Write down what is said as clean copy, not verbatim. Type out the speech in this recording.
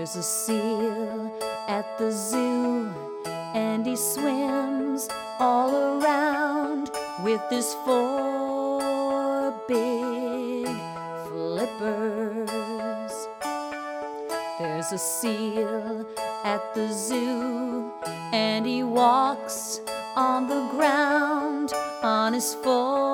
There's a seal at the zoo, and he swims all around with his 4 big flippers. There's a seal at the zoo, and he walks on the ground on his 4